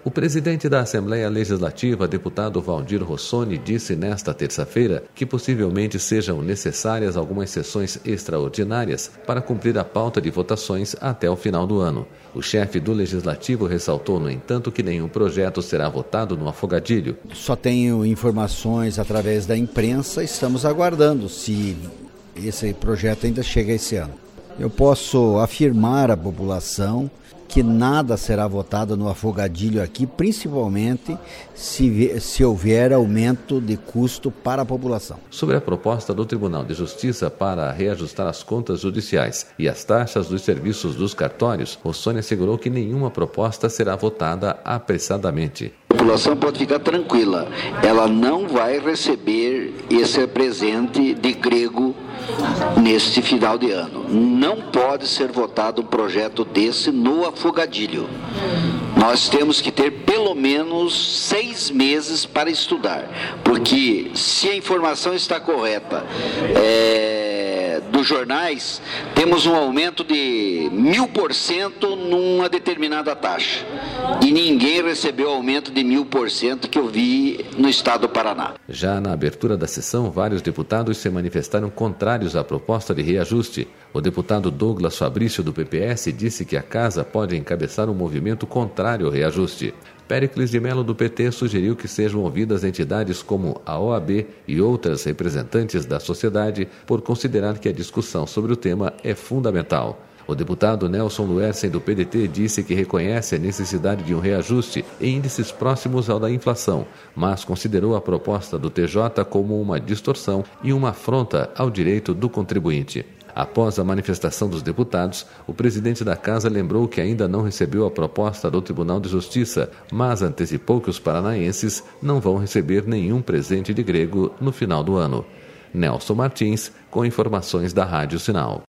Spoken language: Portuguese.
O presidente da Assembleia Legislativa, deputado Valdir Rossoni, disse nesta terça-feira que possivelmente sejam necessárias algumas sessões extraordinárias para cumprir a pauta de votações até o final do ano. O chefe do Legislativo ressaltou, no entanto, que nenhum projeto será votado no afogadilho. Só tenho informações através da imprensa, estamos aguardando se esse projeto ainda chega esse ano. Eu posso afirmar à população que nada será votado no afogadilho aqui, principalmente se houver aumento de custo para a população. Sobre a proposta do Tribunal de Justiça para reajustar as contas judiciais e as taxas dos serviços dos cartórios, Rossoni assegurou que nenhuma proposta será votada apressadamente. A população pode ficar tranquila, ela não vai receber esse presente de grego neste final de ano. Não pode ser votado um projeto desse no afogadilho. Nós temos que ter pelo menos 6 meses para estudar, porque se a informação está correta, dos jornais, temos um aumento de 1000% numa determinada taxa. E ninguém recebeu aumento de 1000% que eu vi no estado do Paraná. Já na abertura da sessão, vários deputados se manifestaram contrários à proposta de reajuste. O deputado Douglas Fabrício, do PPS, disse que a casa pode encabeçar um movimento contrário ao reajuste. Péricles de Mello, do PT, sugeriu que sejam ouvidas entidades como a OAB e outras representantes da sociedade por considerar que a discussão sobre o tema é fundamental. O deputado Nelson Luersen, do PDT, disse que reconhece a necessidade de um reajuste em índices próximos ao da inflação, mas considerou a proposta do TJ como uma distorção e uma afronta ao direito do contribuinte. Após a manifestação dos deputados, o presidente da Casa lembrou que ainda não recebeu a proposta do Tribunal de Justiça, mas antecipou que os paranaenses não vão receber nenhum presente de grego no final do ano. Nelson Martins, com informações da Rádio Sinal.